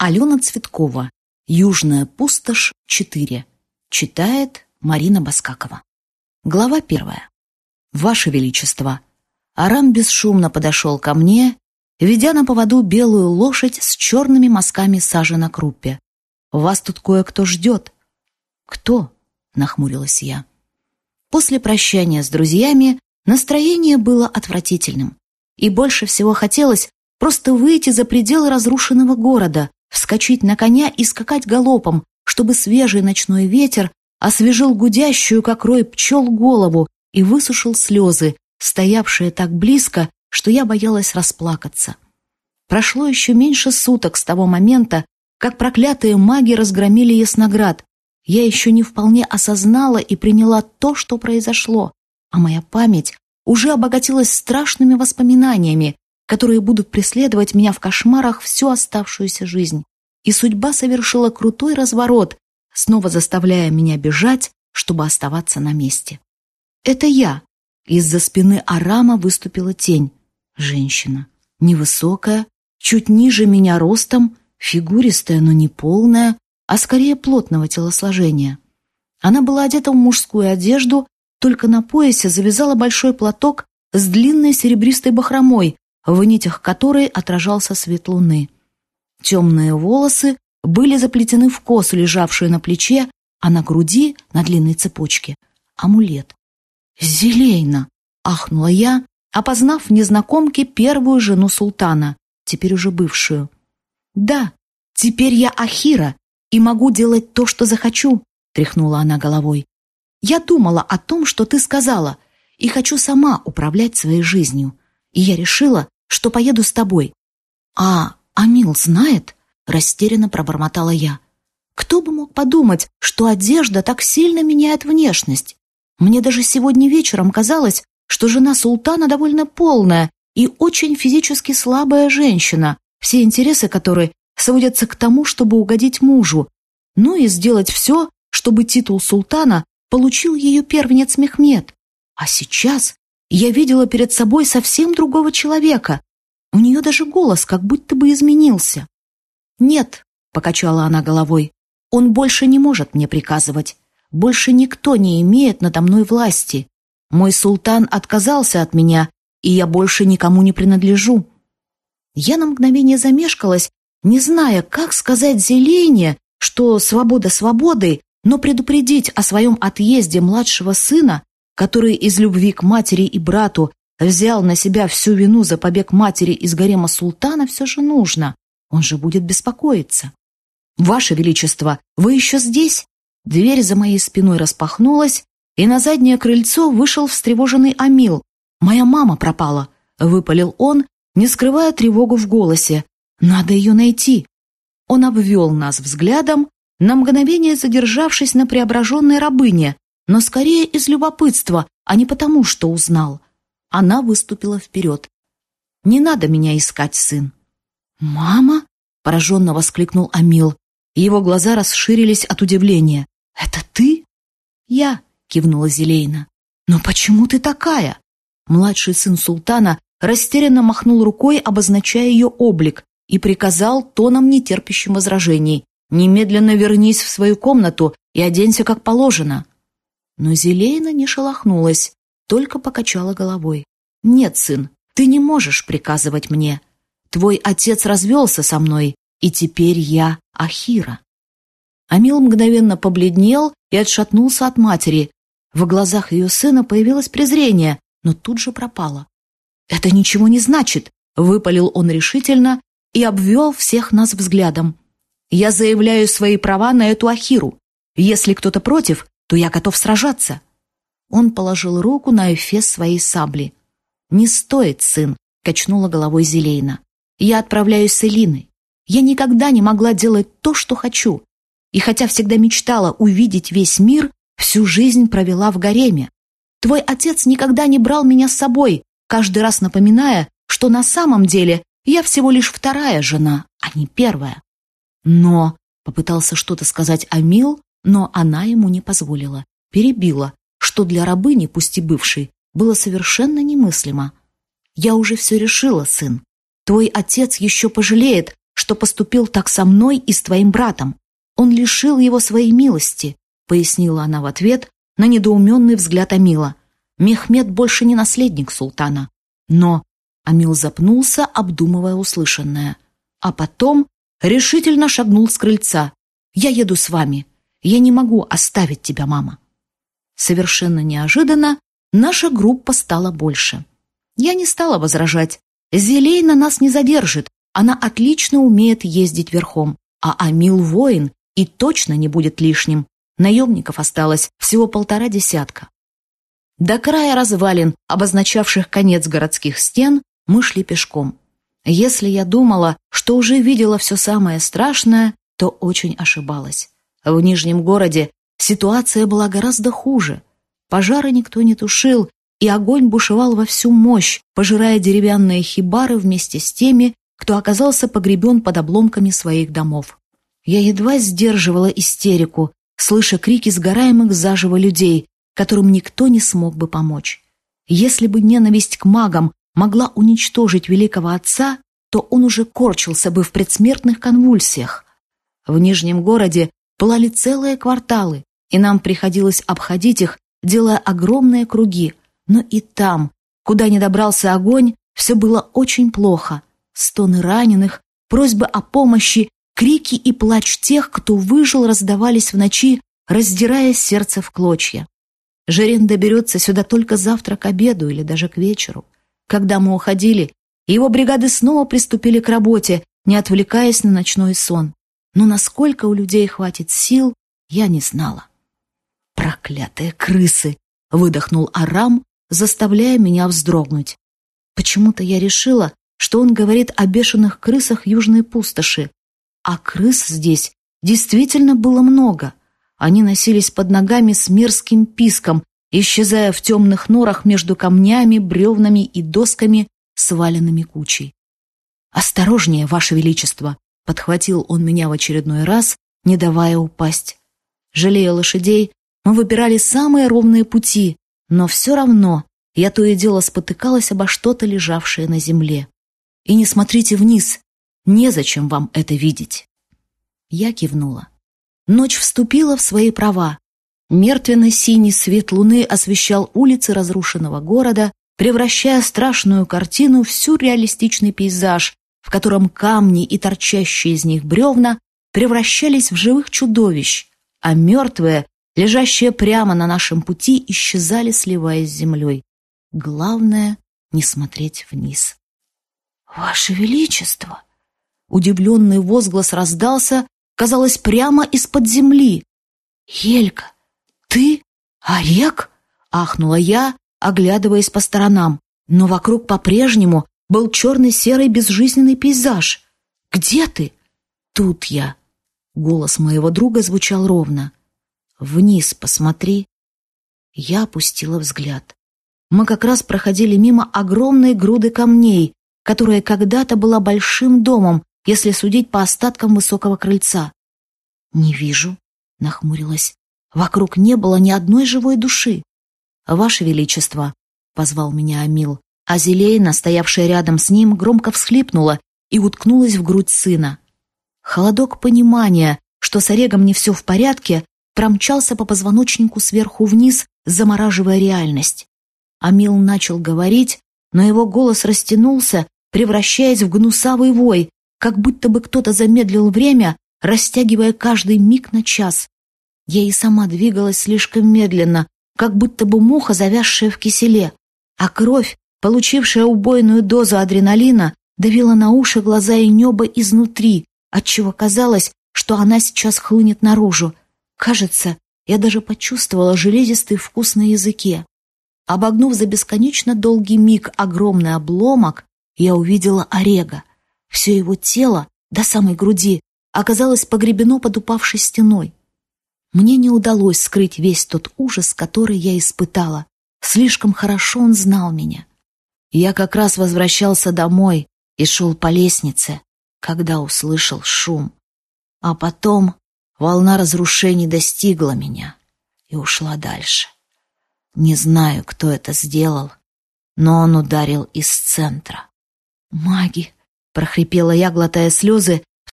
Алена Цветкова. «Южная пустошь 4». Читает Марина Баскакова. Глава 1. Ваше Величество, Арам бесшумно подошел ко мне, ведя на поводу белую лошадь с черными мазками сажи на крупе. Вас тут кое-кто ждет. Кто? Нахмурилась я. После прощания с друзьями настроение было отвратительным. И больше всего хотелось просто выйти за пределы разрушенного города, вскочить на коня и скакать галопом, чтобы свежий ночной ветер освежил гудящую, как рой пчел, голову и высушил слезы, стоявшие так близко, что я боялась расплакаться. Прошло еще меньше суток с того момента, как проклятые маги разгромили Ясноград. Я еще не вполне осознала и приняла то, что произошло, а моя память уже обогатилась страшными воспоминаниями, которые будут преследовать меня в кошмарах всю оставшуюся жизнь. И судьба совершила крутой разворот, снова заставляя меня бежать, чтобы оставаться на месте. Это я. Из-за спины Арама выступила тень. Женщина. Невысокая, чуть ниже меня ростом, фигуристая, но не полная, а скорее плотного телосложения. Она была одета в мужскую одежду, только на поясе завязала большой платок с длинной серебристой бахромой, в нитях которой отражался свет луны. Темные волосы были заплетены в косу, лежавшую на плече, а на груди, на длинной цепочке, амулет. «Зелейна!» — ахнула я, опознав в незнакомке первую жену султана, теперь уже бывшую. «Да, теперь я Ахира и могу делать то, что захочу», — тряхнула она головой. «Я думала о том, что ты сказала, и хочу сама управлять своей жизнью. И я решила, что поеду с тобой». «А Амил знает?» — растерянно пробормотала я. «Кто бы мог подумать, что одежда так сильно меняет внешность? Мне даже сегодня вечером казалось, что жена султана довольно полная и очень физически слабая женщина, все интересы которой сводятся к тому, чтобы угодить мужу, ну и сделать все, чтобы титул султана получил ее первенец Мехмед. А сейчас я видела перед собой совсем другого человека. У нее даже голос как будто бы изменился. «Нет», — покачала она головой, — «он больше не может мне приказывать. Больше никто не имеет надо мной власти. Мой султан отказался от меня, и я больше никому не принадлежу». Я на мгновение замешкалась, не зная, как сказать Зелейне, что свобода свободой, но предупредить о своем отъезде младшего сына, который из любви к матери и брату взял на себя всю вину за побег матери из гарема султана, все же нужно. Он же будет беспокоиться. «Ваше Величество, вы еще здесь?» Дверь за моей спиной распахнулась, и на заднее крыльцо вышел встревоженный Амил. «Моя мама пропала», — выпалил он, не скрывая тревогу в голосе. «Надо ее найти». Он обвел нас взглядом, на мгновение задержавшись на преображенной рабыне, но скорее из любопытства, а не потому, что узнал. Она выступила вперед. «Не надо меня искать, сын». «Мама?» — пораженно воскликнул Амил. Его глаза расширились от удивления. «Это ты?» «Я», — кивнула Зелейна. «Но почему ты такая?» Младший сын султана растерянно махнул рукой, обозначая ее облик, и приказал тоном, нетерпящим возражений: «Немедленно вернись в свою комнату и оденься как положено». Но Зелейна не шелохнулась, только покачала головой. «Нет, сын, ты не можешь приказывать мне. Твой отец развелся со мной, и теперь я Ахира». Амил мгновенно побледнел и отшатнулся от матери. В глазах ее сына появилось презрение, но тут же пропало. «Это ничего не значит», — выпалил он решительно и обвел всех нас взглядом. «Я заявляю свои права на эту Ахиру. Если кто-то против, то я готов сражаться». Он положил руку на эфес своей сабли. «Не стоит, сын», — качнула головой Зелейна. «Я отправляюсь с Элиной. Я никогда не могла делать то, что хочу. И хотя всегда мечтала увидеть весь мир, всю жизнь провела в гареме. Твой отец никогда не брал меня с собой, каждый раз напоминая, что на самом деле я всего лишь вторая жена, а не первая». «Но...» — попытался что-то сказать Амил, но она ему не позволила, перебила, что для рабыни, пусть и бывшей, было совершенно немыслимо. «Я уже все решила, сын. Твой отец еще пожалеет, что поступил так со мной и с твоим братом. Он лишил его своей милости», — пояснила она в ответ на недоуменный взгляд Амила. «Мехмед больше не наследник султана». Но Амил запнулся, обдумывая услышанное. А потом решительно шагнул с крыльца. «Я еду с вами. Я не могу оставить тебя, мама». Совершенно неожиданно наша группа стала больше. Я не стала возражать. Зелейна нас не задержит. Она отлично умеет ездить верхом. А Амил воин и точно не будет лишним. Наемников осталось всего 1,5 десятка. До края развалин, обозначавших конец городских стен, мы шли пешком. Если я думала, что уже видела все самое страшное, то очень ошибалась. В Нижнем городе ситуация была гораздо хуже. Пожары никто не тушил, и огонь бушевал во всю мощь, пожирая деревянные хибары вместе с теми, кто оказался погребен под обломками своих домов. Я едва сдерживала истерику, слыша крики сгораемых заживо людей, которым никто не смог бы помочь. Если бы ненависть к магам могла уничтожить великого отца, то он уже корчился бы в предсмертных конвульсиях. В Нижнем городе пылали целые кварталы, и нам приходилось обходить их, делая огромные круги. Но и там, куда не добрался огонь, все было очень плохо. Стоны раненых, просьбы о помощи, крики и плач тех, кто выжил, раздавались в ночи, раздирая сердце в клочья. Жерин доберется сюда только завтра к обеду или даже к вечеру. Когда мы уходили, его бригады снова приступили к работе, не отвлекаясь на ночной сон. Но насколько у людей хватит сил, я не знала. «Проклятые крысы!» — выдохнул Арам, заставляя меня вздрогнуть. Почему-то я решила, что он говорит о бешеных крысах южной пустоши. А крыс здесь действительно было много. Они носились под ногами с мерзким писком, исчезая в темных норах между камнями, бревнами и досками, сваленными кучей. «Осторожнее, Ваше Величество!» — подхватил он меня в очередной раз, не давая упасть. Жалея лошадей, мы выбирали самые ровные пути, но все равно я то и дело спотыкалась обо что-то, лежавшее на земле. «И не смотрите вниз, незачем вам это видеть». Я кивнула. Ночь вступила в свои права. Мертвенно-синий свет луны освещал улицы разрушенного города, превращая страшную картину в сюрреалистичный пейзаж, в котором камни и торчащие из них бревна превращались в живых чудовищ, а мертвые, лежащие прямо на нашем пути, исчезали, сливаясь с землей. Главное — не смотреть вниз. «Ваше Величество!» Удивленный возглас раздался, казалось, прямо из-под земли. «Елька, ты? Орек?» — ахнула я, оглядываясь по сторонам. Но вокруг по-прежнему был черно-серый безжизненный пейзаж. «Где ты?» «Тут я». Голос моего друга звучал ровно. «Вниз посмотри». Я опустила взгляд. Мы как раз проходили мимо огромной груды камней, которая когда-то была большим домом, если судить по остаткам высокого крыльца. «Не вижу», — нахмурилась. «Вокруг не было ни одной живой души». «Ваше Величество», — позвал меня Амил, а Зелейна, стоявшая рядом с ним, громко всхлипнула и уткнулась в грудь сына. Холодок понимания, что с Орегом не все в порядке, промчался по позвоночнику сверху вниз, замораживая реальность. Амил начал говорить, но его голос растянулся, превращаясь в гнусавый вой, как будто бы кто-то замедлил время, растягивая каждый миг на час. Я и сама двигалась слишком медленно, как будто бы муха, завязшая в киселе, а кровь, получившая убойную дозу адреналина, давила на уши, глаза и небо изнутри, отчего казалось, что она сейчас хлынет наружу. Кажется, я даже почувствовала железистый вкус на языке. Обогнув за бесконечно долгий миг огромный обломок, я увидела Орега. Все его тело, до самой груди, оказалось погребено под упавшей стеной. Мне не удалось скрыть весь тот ужас, который я испытала. Слишком хорошо он знал меня. Я как раз возвращался домой и шел по лестнице, когда услышал шум. А потом волна разрушений достигла меня и ушла дальше. Не знаю, кто это сделал, но он ударил из центра. «Маги!» — прохрипела я, глотая слезы,